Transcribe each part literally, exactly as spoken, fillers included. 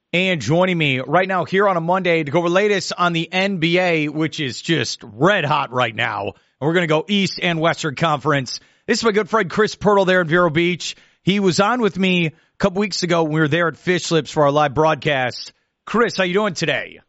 And joining me right now here on a Monday to go over the latest on the N B A, which is just red hot right now. And we're going to go East and Western Conference. This is my good friend Chris Pirtle there in Vero Beach. He was on with me a couple weeks ago when we were there at Fish Lips for our live broadcast. Chris, how you doing today?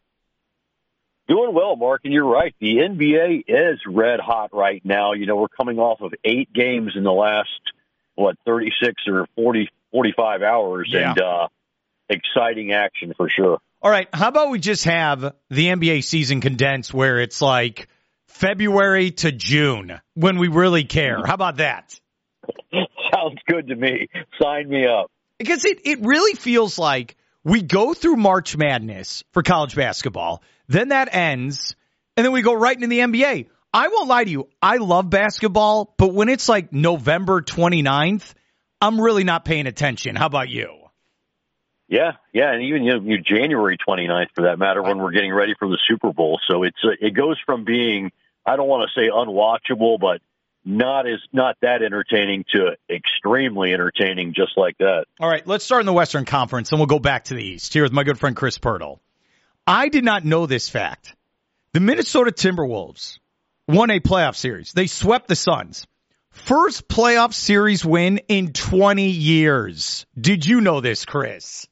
Doing well, Mark, and you're right. The N B A is red hot right now. You know, we're coming off of eight games in the last, what, thirty-six or forty, forty-five hours, Yeah. and uh, exciting action for sure. All right, how about we just have the N B A season condensed where it's like February to June when we really care? How about that? Sounds good to me. Sign me up. Because it, it really feels like we go through March Madness for college basketball, then that ends, and then we go right into the N B A. I won't lie to you, I love basketball, but when it's like November twenty-ninth, I'm really not paying attention. How about you? Yeah, yeah, and even you know, January twenty-ninth, for that matter, when we're getting ready for the Super Bowl. So it's uh, it goes from being, I don't want to say unwatchable, but not as not that entertaining to extremely entertaining, just like that. All right, let's start in the Western Conference, and we'll go back to the East. Here with my good friend Chris Pirtle. I did not know this fact. The Minnesota Timberwolves won a playoff series. They swept the Suns. First playoff series win in twenty years. Did you know this, Chris?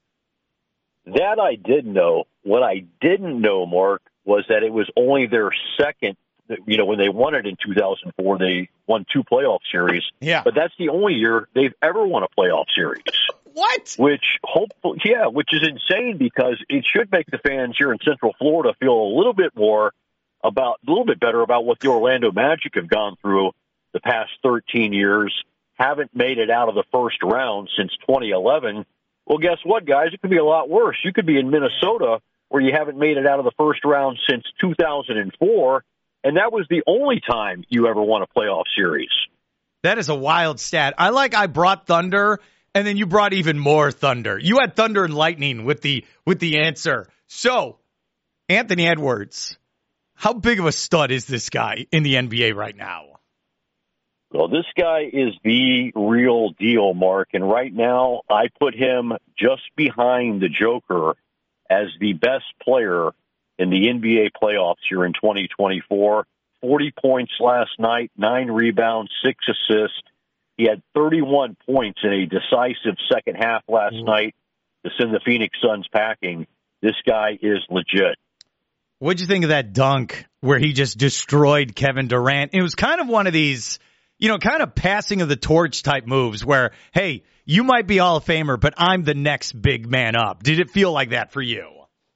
That I did know. What I didn't know, Mark, was that it was only their second. You know, when they won it in two thousand four, they won two playoff series. Yeah. But that's the only year they've ever won a playoff series. What? Which, hopefully, yeah, which is insane because it should make the fans here in Central Florida feel a little bit more about, a little bit better about what the Orlando Magic have gone through the past thirteen years. Haven't made it out of the first round since twenty eleven. Well, guess what, guys? It could be a lot worse. You could be in Minnesota where you haven't made it out of the first round since two thousand four. And that was the only time you ever won a playoff series. That is a wild stat. I like I brought thunder, and then you brought even more thunder. You had thunder and lightning with the with the answer. So, Anthony Edwards, how big of a stud is this guy in the N B A right now? Well, this guy is the real deal, Mark. And right now, I put him just behind the Joker as the best player in the N B A playoffs here in twenty twenty-four. forty points last night, nine rebounds, six assists. He had thirty-one points in a decisive second half last mm. night to send the Phoenix Suns packing. This guy is legit. What'd you think of that dunk where he just destroyed Kevin Durant? It was kind of one of these, you know, kind of passing of the torch type moves where, hey, you might be Hall of Famer, but I'm the next big man up. Did it feel like that for you?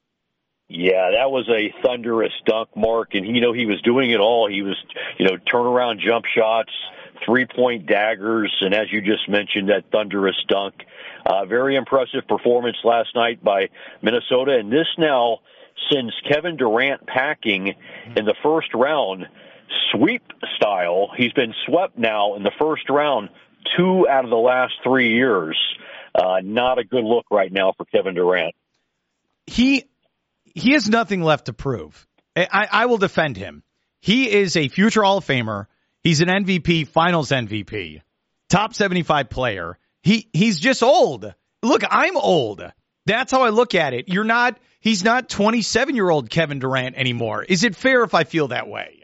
Yeah, that was a thunderous dunk, Mark, and you know he was doing it all. He was, you know, turnaround jump shots, three-point daggers, and as you just mentioned, that thunderous dunk. Uh, very impressive performance last night by Minnesota, and this now sends Kevin Durant packing in the first round, sweep style. He's been swept now in the first round two out of the last three years. Uh, not a good look right now for Kevin Durant. He... He has nothing left to prove. I, I will defend him. He is a future Hall of Famer. He's an M V P, Finals M V P, top seventy-five player. He he's just old. Look, I'm old. That's how I look at it. You're not. He's not twenty-seven-year-old Kevin Durant anymore. Is it fair if I feel that way?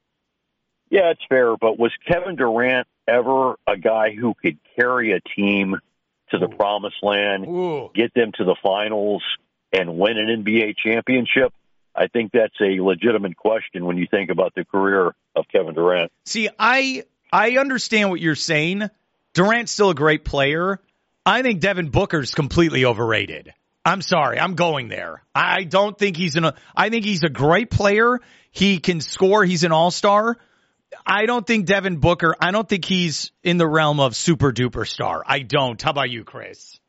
Yeah, it's fair. But was Kevin Durant ever a guy who could carry a team to the promised land, Ooh. get them to the finals, and win an N B A championship? I think that's a legitimate question when you think about the career of Kevin Durant. See, I I understand what you're saying. Durant's still a great player. I think Devin Booker's completely overrated. I'm sorry, I'm going there. I don't think he's an. I think he's a great player. He can score. He's an all-star. I don't think Devin Booker. I don't think he's in the realm of super duper star. I don't. How about you, Chris?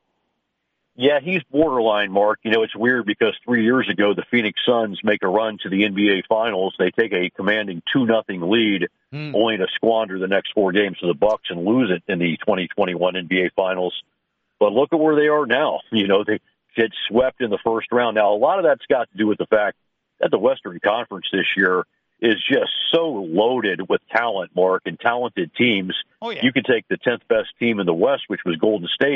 Yeah, he's borderline, Mark. You know, it's weird because three years ago, the Phoenix Suns make a run to the N B A Finals. They take a commanding two nothing lead, mm. only to squander the next four games to the Bucks and lose it in the twenty twenty-one N B A Finals. But look at where they are now. You know, they get swept in the first round. Now, a lot of that's got to do with the fact that the Western Conference this year is just so loaded with talent, Mark, and talented teams. Oh, yeah. You could take the tenth best team in the West, which was Golden State,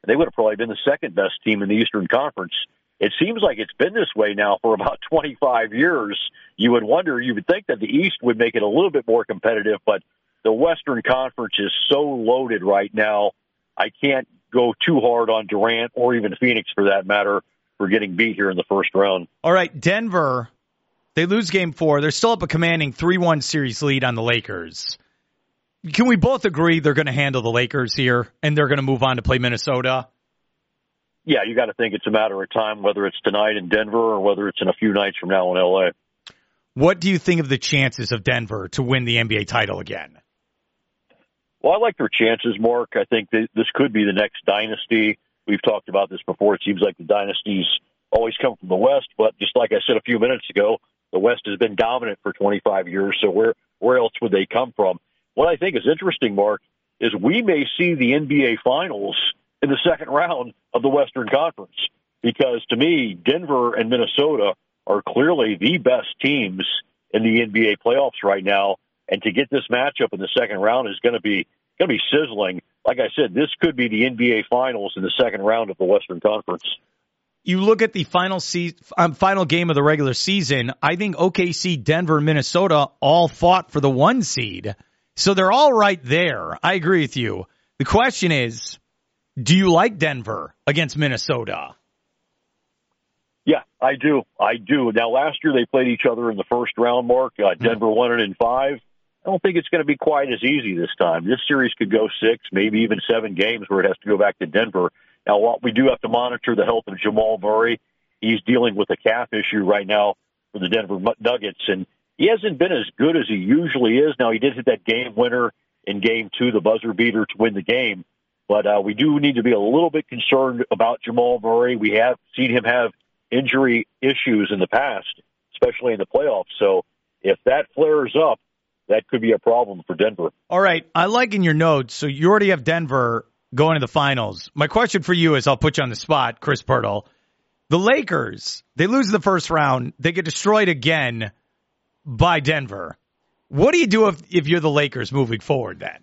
they would have probably been the second best team in the Eastern Conference. It seems like it's been this way now for about twenty-five years. You would wonder, you would think that the East would make it a little bit more competitive, but the Western Conference is so loaded right now. I can't go too hard on Durant or even Phoenix, for that matter, for getting beat here in the first round. All right, Denver, they lose game four. They're still up a commanding three one series lead on the Lakers. Can we both agree they're going to handle the Lakers here and they're going to move on to play Minnesota? Yeah, you got to think it's a matter of time, whether it's tonight in Denver or whether it's in a few nights from now in L A. What do you think of the chances of Denver to win the N B A title again? Well, I like their chances, Mark. I think that this could be the next dynasty. We've talked about this before. It seems like the dynasties always come from the West, but just like I said a few minutes ago, the West has been dominant for twenty-five years, so where, where else would they come from? What I think is interesting, Mark, is we may see the N B A Finals in the second round of the Western Conference, because to me, Denver and Minnesota are clearly the best teams in the N B A playoffs right now, and to get this matchup in the second round is going to be going to be sizzling. Like I said, this could be the N B A Finals in the second round of the Western Conference. You look at the final se- um, final game of the regular season, I think O K C, Denver, Minnesota all fought for the one seed. So they're all right there. I agree with you. The question is, do you like Denver against Minnesota? Yeah, I do. I do. Now, last year they played each other in the first round, Mark. Uh, Denver mm-hmm. won it in five. I don't think it's going to be quite as easy this time. This series could go six, maybe even seven games where it has to go back to Denver. Now, what we do have to monitor the health of Jamal Murray. He's dealing with a calf issue right now for the Denver Nuggets, and he hasn't been as good as he usually is. Now, he did hit that game winner in game two, the buzzer beater to win the game. But uh, we do need to be a little bit concerned about Jamal Murray. We have seen him have injury issues in the past, especially in the playoffs. So if that flares up, that could be a problem for Denver. All right. I like in your notes, so you already have Denver going to the finals. My question for you is, I'll put you on the spot, Chris Pirtle. The Lakers, they lose the first round. They get destroyed again by Denver. What do you do if, if you're the Lakers moving forward then?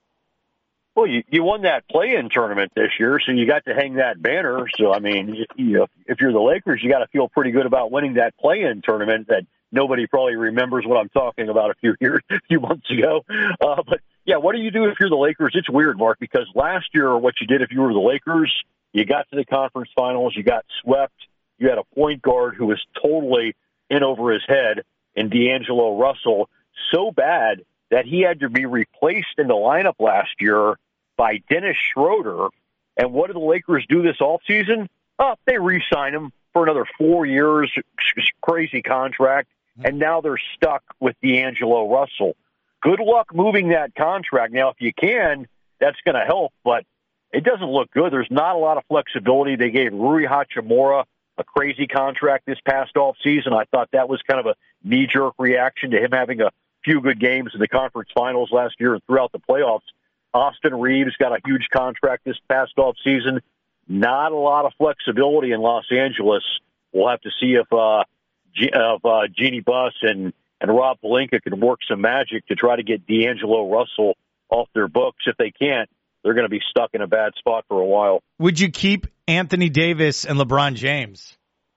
Well, you, you won that play-in tournament this year, so you got to hang that banner. So, I mean, you, you know, if you're the Lakers, you got to feel pretty good about winning that play-in tournament that nobody probably remembers what I'm talking about a few years, a few months ago. Uh, but, yeah, what do you do if you're the Lakers? It's weird, Mark, because last year what you did if you were the Lakers, you got to the conference finals, you got swept, you had a point guard who was totally in over his head in D'Angelo Russell, so bad that he had to be replaced in the lineup last year by Dennis Schroeder. And what did the Lakers do this offseason? Oh, they re-signed him for another four years, crazy contract, and now they're stuck with D'Angelo Russell. Good luck moving that contract. Now, if you can, that's going to help, but it doesn't look good. There's not a lot of flexibility. They gave Rui Hachimura a crazy contract this past offseason. I thought that was kind of a knee-jerk reaction to him having a few good games in the conference finals last year and throughout the playoffs. Austin Reeves got a huge contract this past offseason. Not a lot of flexibility in Los Angeles. We'll have to see if uh, G- if uh, Jeannie Buss and, and Rob Pelinka can work some magic to try to get D'Angelo Russell off their books. If they can't, they're going to be stuck in a bad spot for a while. Would you keep Anthony Davis and LeBron James?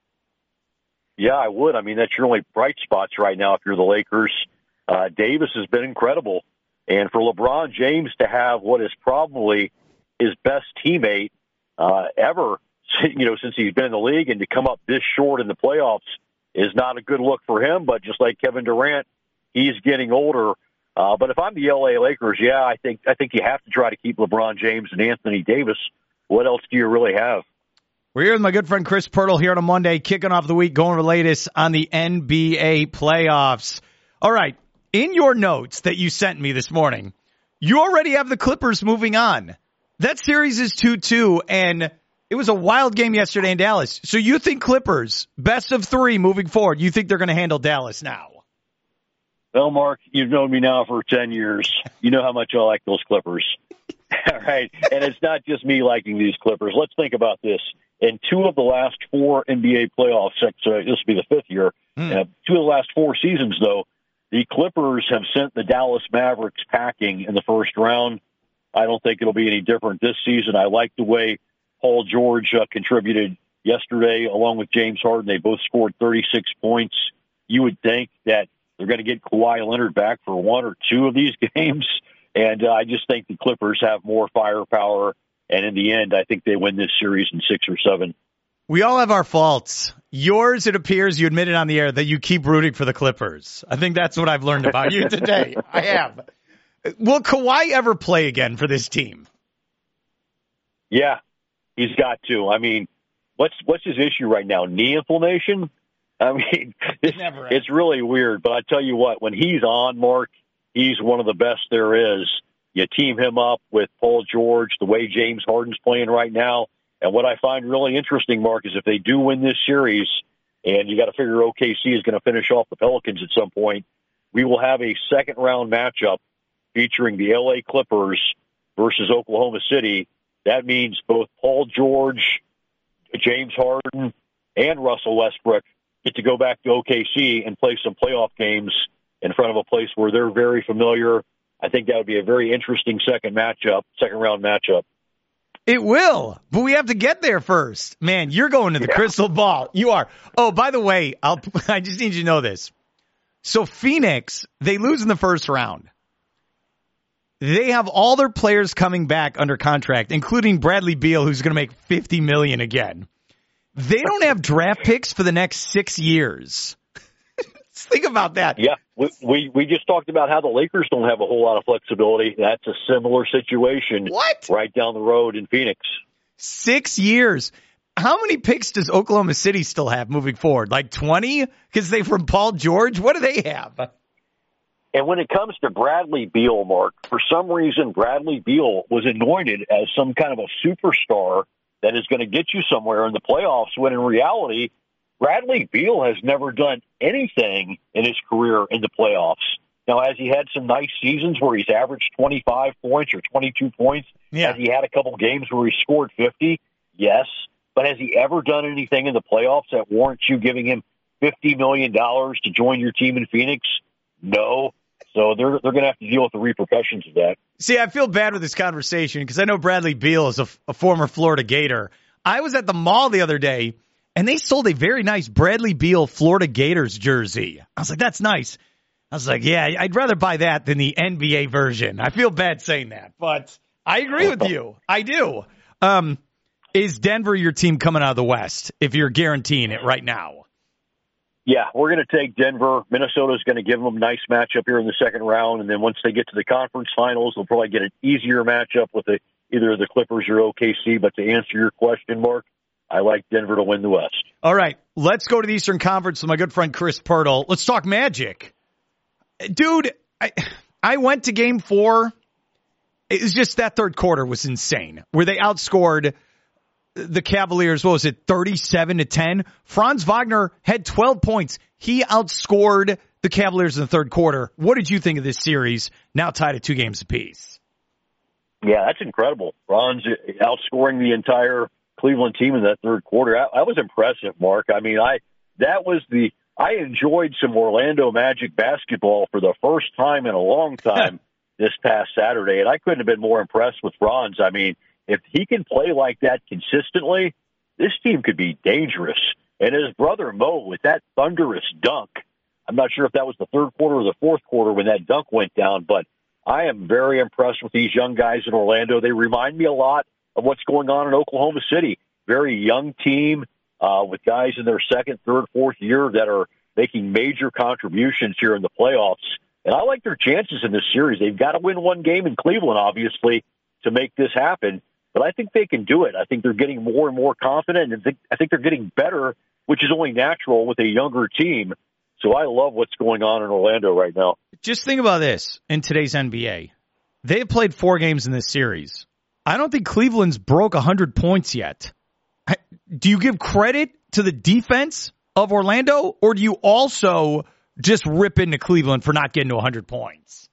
Yeah, I would. I mean, that's your only bright spots right now if you're the Lakers. Uh, Davis has been incredible. And for LeBron James to have what is probably his best teammate uh, ever, you know, since he's been in the league, and to come up this short in the playoffs is not a good look for him. But just like Kevin Durant, he's getting older. Uh, but if I'm the L A Lakers, yeah, I think I think you have to try to keep LeBron James and Anthony Davis. What else do you really have? We're here with my good friend Chris Pirtle here on a Monday, kicking off the week, going over the latest on the N B A playoffs. All right. In your notes that you sent me this morning, you already have the Clippers moving on. That series is two two, and it was a wild game yesterday in Dallas. So you think Clippers, best of three moving forward, you think they're going to handle Dallas now? Well, Mark, you've known me now for ten years. You know how much I like those Clippers. All right, and it's not just me liking these Clippers. Let's think about this. In two of the last four N B A playoffs, so this will be the fifth year, hmm. uh, two of the last four seasons, though, the Clippers have sent the Dallas Mavericks packing in the first round. I don't think it'll be any different this season. I like the way Paul George uh, contributed yesterday along with James Harden. They both scored thirty-six points. You would think that they're going to get Kawhi Leonard back for one or two of these games. And uh, I just think the Clippers have more firepower. And in the end, I think they win this series in six or seven. We all have our faults. Yours, it appears, you admitted on the air that you keep rooting for the Clippers. I think that's what I've learned about you today. I have. Will Kawhi ever play again for this team? Yeah, he's got to. I mean, what's what's his issue right now? Knee inflammation? I mean, it's, it's really weird. But I tell you what, when he's on, Mark, he's one of the best there is. You team him up with Paul George, the way James Harden's playing right now. And what I find really interesting, Mark, is if they do win this series, and you got to figure O K C is going to finish off the Pelicans at some point, we will have a second-round matchup featuring the L A Clippers versus Oklahoma City. That means both Paul George, James Harden, and Russell Westbrook get to go back to O K C and play some playoff games in front of a place where they're very familiar. I think that would be a very interesting second matchup, second-round matchup. It will, but we have to get there first. Man, you're going to the yeah. crystal ball. You are. Oh, by the way, I'll, I just need you to know this. So Phoenix, they lose in the first round. They have all their players coming back under contract, including Bradley Beal, who's going to make fifty million dollars again. They don't have draft picks for the next six years. Think about that. Yeah, we, we we just talked about how the Lakers don't have a whole lot of flexibility. That's a similar situation. What? Right down the road in Phoenix. Six years. How many picks does Oklahoma City still have moving forward? Like twenty? Because they from Paul George? What do they have? And when it comes to Bradley Beal, Mark, for some reason Bradley Beal was anointed as some kind of a superstar that is going to get you somewhere in the playoffs, when in reality, Bradley Beal has never done anything in his career in the playoffs. Now, has he had some nice seasons where he's averaged twenty-five points or twenty-two points? Yeah. Has he had a couple games where he scored fifty? Yes. But has he ever done anything in the playoffs that warrants you giving him fifty million dollars to join your team in Phoenix? No. So they're they're going to have to deal with the repercussions of that. See, I feel bad with this conversation because I know Bradley Beal is a, a former Florida Gator. I was at the mall the other day, and they sold a very nice Bradley Beal Florida Gators jersey. I was like, that's nice. I was like, yeah, I'd rather buy that than the N B A version. I feel bad saying that, but I agree with you. I do. Um, is Denver your team coming out of the West, if you're guaranteeing it right now? Yeah, we're going to take Denver. Minnesota's going to give them a nice matchup here in the second round, and then once they get to the conference finals, they'll probably get an easier matchup with the, either the Clippers or O K C. But to answer your question, Mark, I like Denver to win the West. All right, let's go to the Eastern Conference with my good friend Chris Pirtle. Let's talk Magic. Dude, I, I went to game four. It was just that third quarter was insane, where they outscored the Cavaliers, what was it, thirty-seven to ten? Franz Wagner had twelve points. He outscored the Cavaliers in the third quarter. What did you think of this series, now tied at two games apiece? Yeah, that's incredible. Franz outscoring the entire Cleveland team in that third quarter. That, that was impressive, Mark. I mean, I that was the I enjoyed some Orlando Magic basketball for the first time in a long time this past Saturday, and I couldn't have been more impressed with Franz. I mean, if he can play like that consistently, this team could be dangerous. And his brother Mo, with that thunderous dunk, I'm not sure if that was the third quarter or the fourth quarter when that dunk went down, but I am very impressed with these young guys in Orlando. They remind me a lot of what's going on in Oklahoma City. Very young team uh, with guys in their second, third, fourth year that are making major contributions here in the playoffs. And I like their chances in this series. They've got to win one game in Cleveland, obviously, to make this happen. But I think they can do it. I think they're getting more and more confident, and I think they're getting better, which is only natural with a younger team. So I love what's going on in Orlando right now. Just think about this in today's N B A. They have played four games in this series. I don't think Cleveland's broke one hundred points yet. Do you give credit to the defense of Orlando, or do you also just rip into Cleveland for not getting to one hundred points?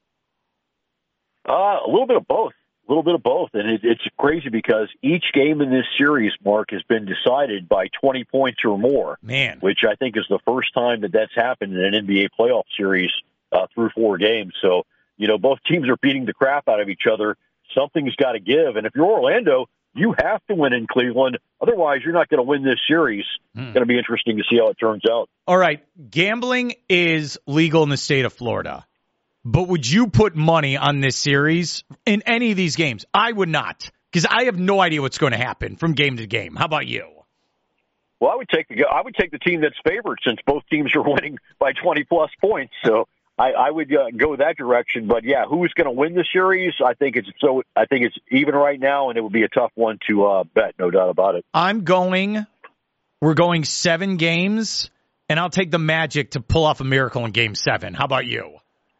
Uh, a little bit of both. A little bit of both. And it, it's crazy because each game in this series, Mark, has been decided by twenty points or more. Man. Which I think is the first time that that's happened in an N B A playoff series uh, through four games. So, you know, both teams are beating the crap out of each other. Something's got to give. And if you're Orlando, You have to win in Cleveland. Otherwise, you're not going to win this series. Hmm. It's going to be interesting to see how it turns out. All right. Gambling is legal in the state of Florida. But would you put money on this series in any of these games? I would not, because I have no idea what's going to happen from game to game. How about you? Well, I would take the I would take the team that's favored since both teams are winning by twenty plus points. So I, I would uh, go that direction. But yeah, who's going to win the series? I think it's so. I think it's even right now, and it would be a tough one to uh, bet. No doubt about it. I'm going. We're going seven games, and I'll take the Magic to pull off a miracle in Game Seven. How about you?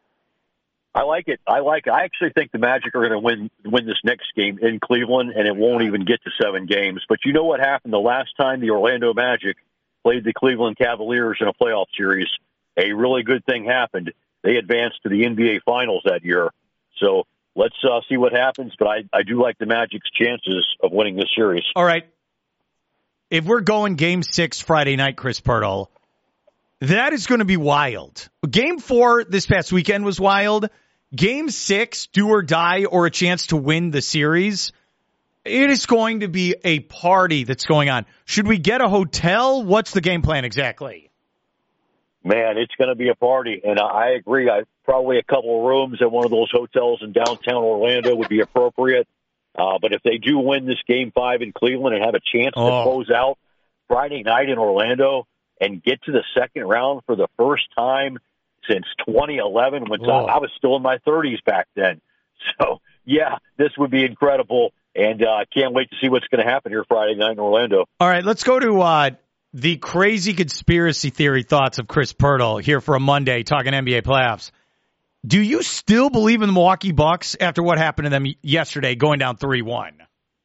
I like it. I like it. I actually think the Magic are going to win win this next game in Cleveland, and it won't even get to seven games. But you know what happened the last time the Orlando Magic played the Cleveland Cavaliers in a playoff series? A really good thing happened. They advanced to the N B A Finals that year. So let's uh, see what happens. But I, I do like the Magic's chances of winning this series. All right. If we're going Game Six Friday night, Chris Pirtle, that is going to be wild. Game Four this past weekend was wild. Game six, do or die, or a chance to win the series. It is going to be a party that's going on. Should we get a hotel? What's the game plan exactly? Man, it's going to be a party, and I agree. I probably a couple of rooms at one of those hotels in downtown Orlando would be appropriate. Uh, but if they do win this Game Five in Cleveland and have a chance oh. to close out Friday night in Orlando and get to the second round for the first time since twenty eleven, when oh. I was still in my thirties back then. So, yeah, this would be incredible, and I uh, can't wait to see what's going to happen here Friday night in Orlando. All right, let's go to uh, the crazy conspiracy theory thoughts of Chris Pirtle here for a Monday talking N B A playoffs. Do you still believe in the Milwaukee Bucks after what happened to them yesterday going down three one?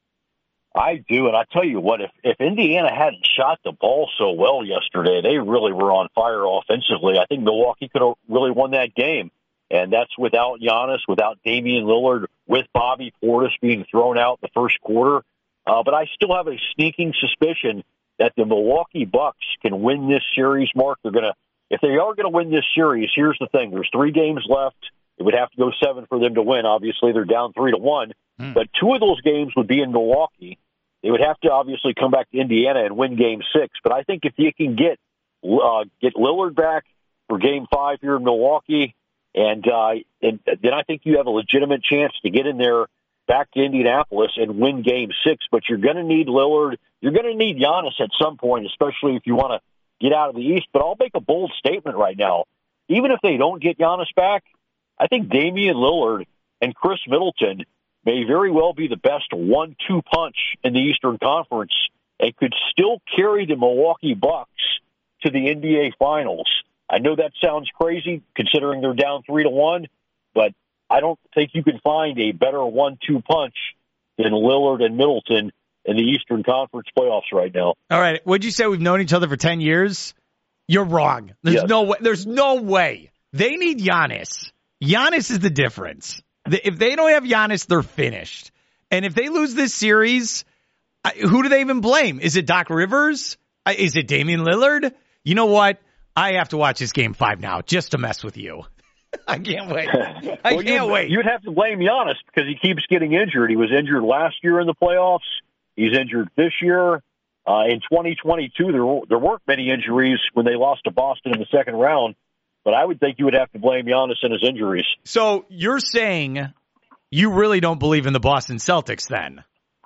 I do, and I tell you what, if, if Indiana hadn't shot the ball so well yesterday, they really were on fire offensively. I think Milwaukee could have really won that game, and that's without Giannis, without Damian Lillard, with Bobby Portis being thrown out the first quarter. Uh, but I still have a sneaking suspicion that the Milwaukee Bucks can win this series, Mark. They're going to, if they are going to win this series, here's the thing. There's three games left. It would have to go seven for them to win. Obviously, they're down three to one. Hmm. But two of those games would be in Milwaukee. They would have to obviously come back to Indiana and win Game Six. But I think if you can get uh, get Lillard back for Game Five here in Milwaukee, and, uh, and then I think you have a legitimate chance to get in there back to Indianapolis and win Game Six. But you're going to need Lillard. You're going to need Giannis at some point, especially if you want to get out of the East. But I'll make a bold statement right now. Even if they don't get Giannis back, I think Damian Lillard and Chris Middleton may very well be the best one two punch in the Eastern Conference and could still carry the Milwaukee Bucks to the N B A Finals. I know that sounds crazy considering they're down three to one, but I don't think you can find a better one two punch than Lillard and Middleton in the Eastern Conference playoffs right now. All right. Would you say we've known each other for ten years? You're wrong. There's yes. no way. There's no way. They need Giannis. Giannis is the difference. If they don't have Giannis, they're finished. And if they lose this series, who do they even blame? Is it Doc Rivers? Is it Damian Lillard? You know what? I have to watch this Game Five now just to mess with you. I can't wait. I well, can't you'd, wait. You'd have to blame Giannis because he keeps getting injured. He was injured last year in the playoffs. He's injured this year. Uh, in twenty twenty-two, there, there weren't many injuries when they lost to Boston in the second round. But I would think you would have to blame Giannis and his injuries. So you're saying you really don't believe in the Boston Celtics then?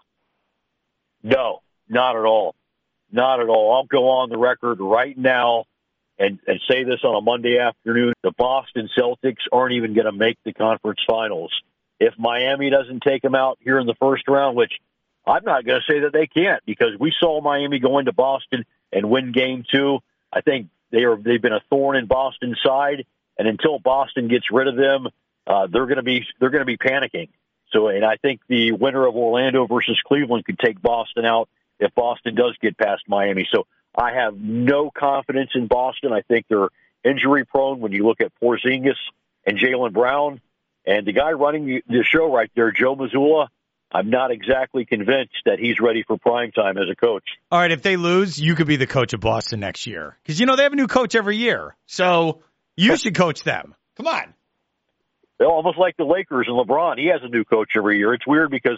No, not at all. Not at all. I'll go on the record right now and, and say this on a Monday afternoon. The Boston Celtics aren't even going to make the conference finals. If Miami doesn't take them out here in the first round, which I'm not going to say that they can't because we saw Miami go into Boston and win game two. I think They are, they've been a thorn in Boston's side, and until Boston gets rid of them, uh, they're going to be they're going to be panicking. So, and I think the winner of Orlando versus Cleveland could take Boston out if Boston does get past Miami. So, I have no confidence in Boston. I think they're injury prone when you look at Porzingis and Jaylen Brown, and the guy running the show right there, Joe Mazzulla. I'm not exactly convinced that he's ready for prime time as a coach. All right, if they lose, you could be the coach of Boston next year. Because, you know, they have a new coach every year. So you should coach them. Come on. They're almost like the Lakers and LeBron. He has a new coach every year. It's weird because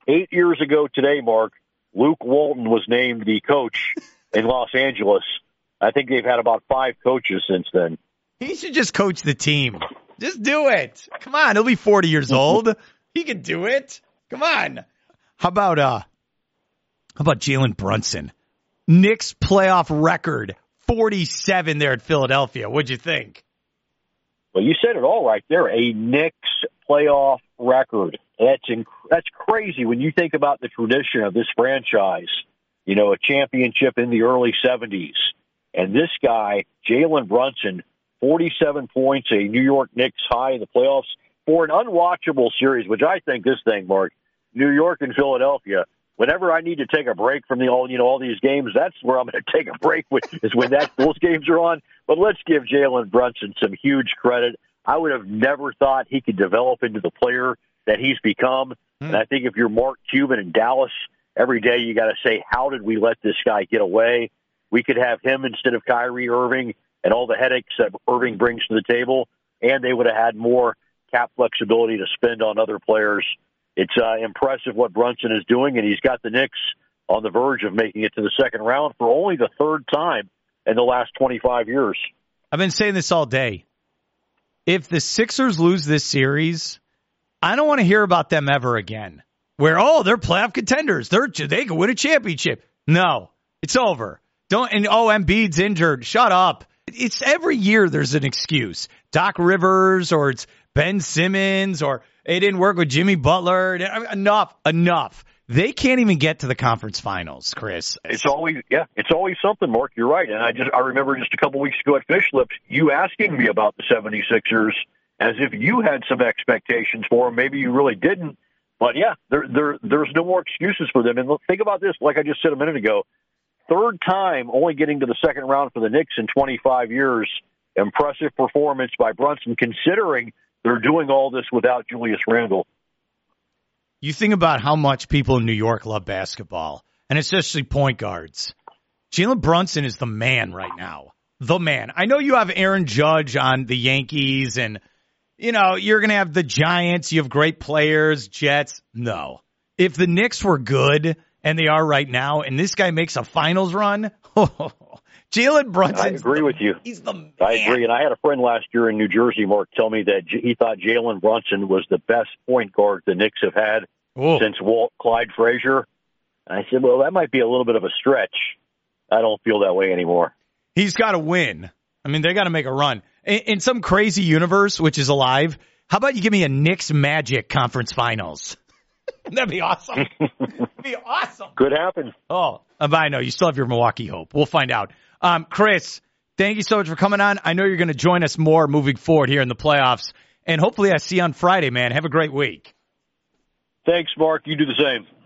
eight years ago today, Mark, Luke Walton was named the coach in Los Angeles. I think they've had about five coaches since then. He should just coach the team. Just do it. Come on, he'll be forty years old. He can do it. Come on. How about uh? How about Jalen Brunson? Knicks playoff record forty-seven there at Philadelphia. What'd you think? Well, you said it all right there. A Knicks playoff record. That's inc- that's crazy when you think about the tradition of this franchise. You know, a championship in the early seventies. And this guy, Jalen Brunson, forty-seven points, a New York Knicks high in the playoffs for an unwatchable series, which I think this thing, Mark, New York and Philadelphia, whenever I need to take a break from the all, you know, all these games, that's where I'm going to take a break with, is when that those games are on. But let's give Jalen Brunson some huge credit. I would have never thought he could develop into the player that he's become. Mm. And I think if you're Mark Cuban in Dallas, every day you got to say, how did we let this guy get away? We could have him instead of Kyrie Irving and all the headaches that Irving brings to the table, and they would have had more cap flexibility to spend on other players. It's uh, impressive what Brunson is doing, and he's got the Knicks on the verge of making it to the second round for only the third time in the last twenty-five years. I've been saying this all day. If the Sixers lose this series, I don't want to hear about them ever again. Where, oh, they're playoff contenders. They're, they can win a championship. No, it's over. Don't, and oh, Embiid's injured. Shut up. It's every year there's an excuse. Doc Rivers, or it's Ben Simmons, or it didn't work with Jimmy Butler. Enough, enough. They can't even get to the conference finals, Chris. It's always, yeah, it's always something, Mark. You're right. And I just, I remember just a couple weeks ago at Fish Lips, you asking me about the seventy-sixers as if you had some expectations for them. Maybe you really didn't. But yeah, there, there, there's no more excuses for them. And look, think about this, like I just said a minute ago. Third time only getting to the second round for the Knicks in twenty-five years. Impressive performance by Brunson, considering they're doing all this without Julius Randle. You think about how much people in New York love basketball, and especially point guards. Jalen Brunson is the man right now. The man. I know you have Aaron Judge on the Yankees, and, you know, you're going to have the Giants. You have great players, Jets. No. If the Knicks were good, and they are right now, and this guy makes a finals run, oh, Jalen Brunson. I agree the, with you. He's the man. I agree, and I had a friend last year in New Jersey, Mark, tell me that he thought Jalen Brunson was the best point guard the Knicks have had Ooh. since Walt Clyde Frazier. And I said, well, that might be a little bit of a stretch. I don't feel that way anymore. He's got to win. I mean, they got to make a run. In, in some crazy universe, which is alive, how about you give me a Knicks Magic conference finals? That'd be awesome. That'd be awesome. Could happen. Oh, but I know you still have your Milwaukee hope. We'll find out. Um, Chris, thank you so much for coming on. I know you're going to join us more moving forward here in the playoffs, and hopefully I see you on Friday, man. Have a great week. Thanks, Mark. You do the same.